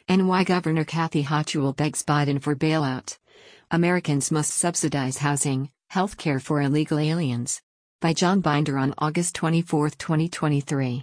NY Governor Kathy Hochul begs Biden for bailout. Americans must subsidize housing, health care for illegal aliens. By John Binder on August 24, 2023.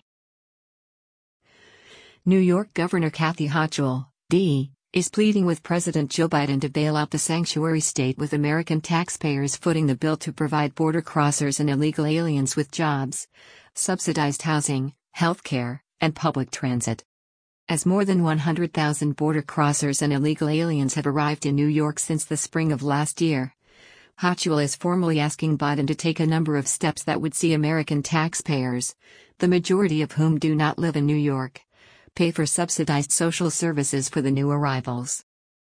New York Governor Kathy Hochul, D., is pleading with President Joe Biden to bail out the sanctuary state, with American taxpayers footing the bill to provide border crossers and illegal aliens with jobs, subsidized housing, health care, and public transit. As more than 100,000 border crossers and illegal aliens have arrived in New York since the spring of last year, Hochul is formally asking Biden to take a number of steps that would see American taxpayers, the majority of whom do not live in New York, pay for subsidized social services for the new arrivals.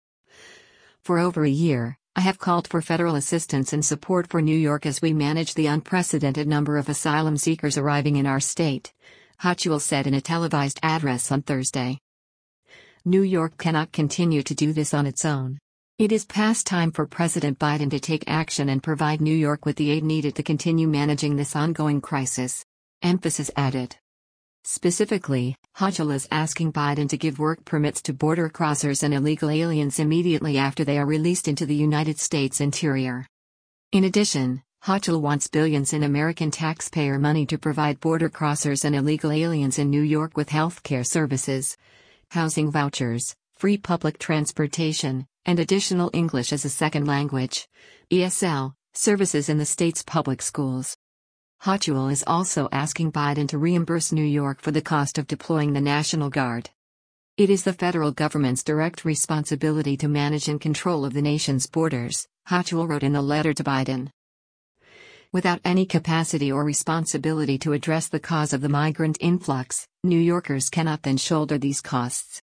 For over a year, I have called for federal assistance and support for New York as we manage the unprecedented number of asylum seekers arriving in our state, Hochul said in a televised address on Thursday. New York cannot continue to do this on its own. It is past time for President Biden to take action and provide New York with the aid needed to continue managing this ongoing crisis. Emphasis added. Specifically, Hochul is asking Biden to give work permits to border crossers and illegal aliens immediately after they are released into the United States interior. In addition, Hochul wants billions in American taxpayer money to provide border crossers and illegal aliens in New York with health care services, housing vouchers, free public transportation, and additional English as a second language (ESL) services in the state's public schools. Hochul is also asking Biden to reimburse New York for the cost of deploying the National Guard. It is the federal government's direct responsibility to manage and control of the nation's borders, Hochul wrote in a letter to Biden. Without any capacity or responsibility to address the cause of the migrant influx, New Yorkers cannot then shoulder these costs.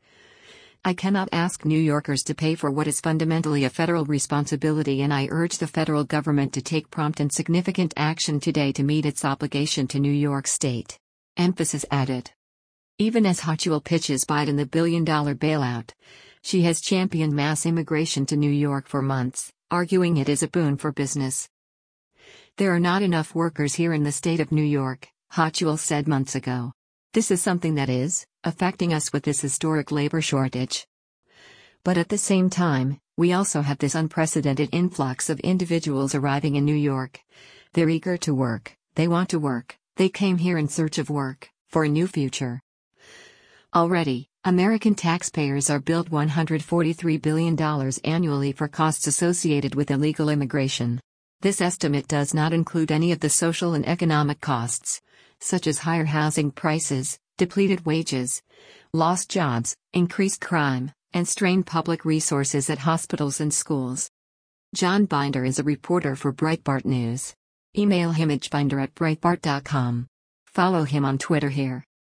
I cannot ask New Yorkers to pay for what is fundamentally a federal responsibility, and I urge the federal government to take prompt and significant action today to meet its obligation to New York State. Emphasis added. Even as Hochul pitches Biden the billion-dollar bailout, she has championed mass immigration to New York for months, arguing it is a boon for business. There are not enough workers here in the state of New York, Hochul said months ago. This is something that is affecting us with this historic labor shortage. But at the same time, we also have this unprecedented influx of individuals arriving in New York. They're eager to work, they want to work, they came here in search of work, for a new future. Already, American taxpayers are billed $143 billion annually for costs associated with illegal immigration. This estimate does not include any of the social and economic costs, such as higher housing prices, depleted wages, lost jobs, increased crime, and strained public resources at hospitals and schools. John Binder is a reporter for Breitbart News. Email him at binder@breitbart.com. Follow him on Twitter here.